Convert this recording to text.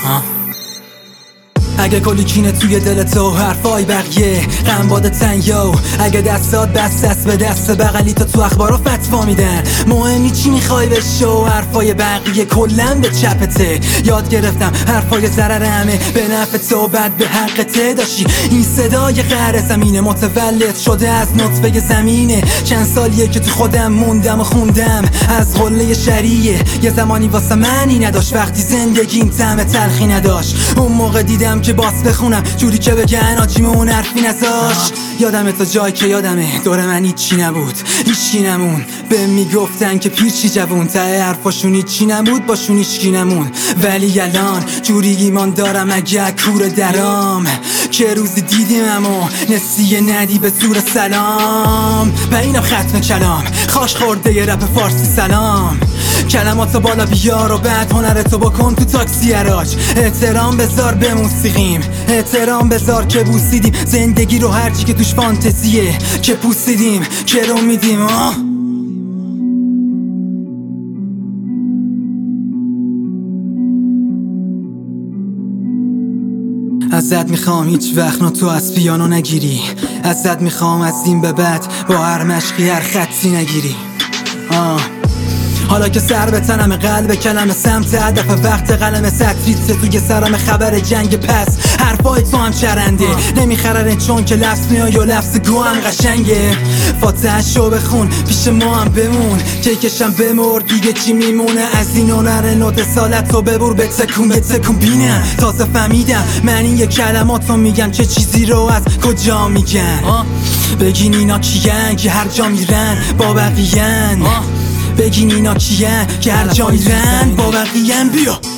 اگه کلی کینه توی دلت و حرفای بقیه غم باده تنیو، اگه دستات دست به دست بغلی تو اخبارا فتوا میدن، مهمی چی میخوای بشو، حرفای بقیه کلن به چپته. یاد گرفتم حرفای ضرر همه به نفع تو بد به حقته. داشتی این صدای قهر زمینه متولد شده از نطفه زمینه. چند سالیه که تو خودم موندم و خوندم از قله شریعه. یه زمانی واسه معنی نداشت وقتی زندگیم طعم تلخی نداشت. اون موقع دیدم که باز بخونم جوری که بگن آجیمون حرفی نذاشت. یادمه تا جایی که یادمه دور من هیچی نبود، هیچکی نمون. به میگفتن که پیرچی جوون، ته حرفاشون هیچی نبود، باشون هیچکی نمون. ولی الان جوری ایمان دارم اگه کور درام که روزی دیدیم اما نسیه ندی به زور سلام. و اینم ختم کلام خاش خورده ی رپ فارسی سلام. کلماتو بالا بیار و بعد هنرتو بکن تو تاکسی اراج. احترام بذار به موسیقیم، احترام بذار که بوسیدیم زندگی رو، هرچی که توش فانتزیه که پوسیدیم که رو میدیم. ازت میخوام هیچ وقت نوتو از پیانو نگیری. ازت میخوام از این به بعد با هر مشقی هر خطی نگیری. حالا که سر به تنم قلب کلمه سمت هدف وقت قلم سطریت توی سرم خبر جنگ. پس حرفای تو هم چرنده نمیخرنه چون که لفظ میای و لفظ گو هم قشنگه. فاتحه شو بخون پیش ما هم بمون که کشم بمر دیگه چی میمونه از این هنر نوت سالت تو ببر به تکون بینم. تازه فهمیدم من این کلماتو میگم چه چیزی رو از کجا میگن. بگین اینا کیان که هر جا میرن با بقیه‌ن. بگین اینا کیان که هر جا میرن با بقیه‌ن. بیا